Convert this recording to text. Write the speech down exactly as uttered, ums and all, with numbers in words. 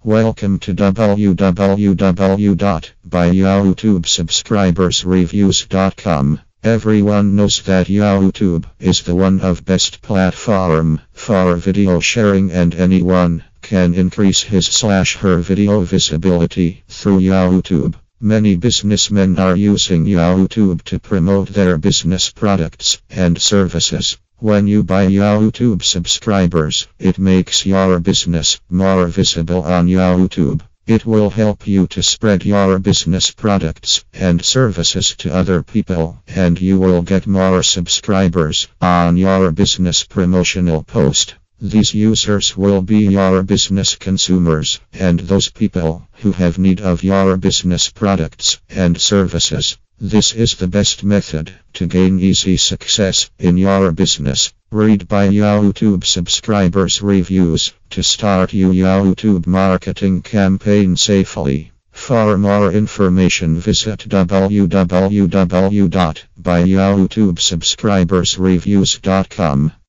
Welcome to w w w dot by YouTube Subscribers Reviews dot com. Everyone knows that YouTube is the one of best platform for video sharing, and anyone can increase his slash her video visibility through YouTube. Many businessmen are using YouTube to promote their business products and services. When you buy YouTube subscribers, it makes your business more visible on YouTube. It will help you to spread your business products and services to other people, and you will get more subscribers on your business promotional post. These users will be your business consumers and those people who have need of your business products and services. This is the best method to gain easy success in your business. Read by YouTube Subscribers Reviews to start your YouTube marketing campaign safely. For more information, visit w w w dot by YouTube Subscribers Reviews dot com.